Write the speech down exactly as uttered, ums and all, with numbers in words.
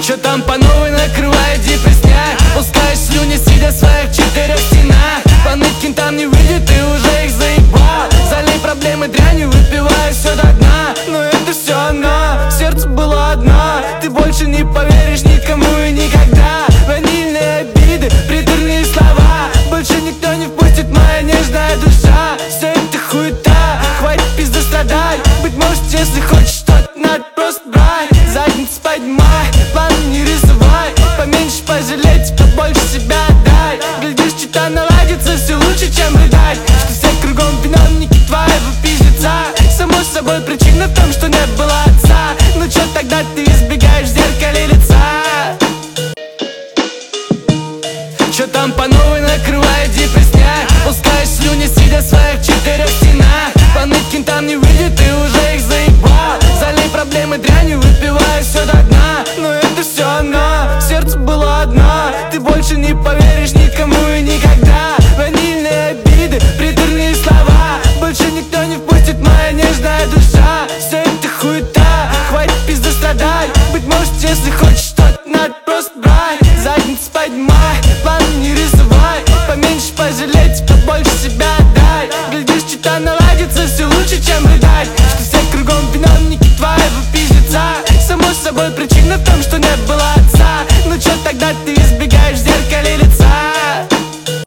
Чё там по новой накрывает депресняк? Пускаешь слюни, сидя в своих четырех стенах. Поныть кентам не выйдет, ты уже их заебал. Залей проблемы дрянью, выпивая все до дна. Но это все она, в сердце была одна. Ты больше не поверишь никому и никогда. Ванильные обиды, приторные слова. Больше никто не впустит, моя нежная душа. Все это хуета, хватит пизды страдать. Быть может, если хочешь что-то, надо просто брать. Задницу поднимай, план не рисовай. Поменьше пожалеть, побольше себя отдай. Глядишь, что-то наладится все лучше, чем рыдать. Что все кругом виновники твоего пиздеца. Само собой причина в том, что не было отца. Ну чё тогда ты избегаешь в зеркале лица? Чё там по новой накрывает депресняк? Пускаешь слюни, сидя в своих четырех стенах. Поныть кентам не выйдет, ты уже их заебал. Залей проблемы дрянью, выпивая все до дна. Но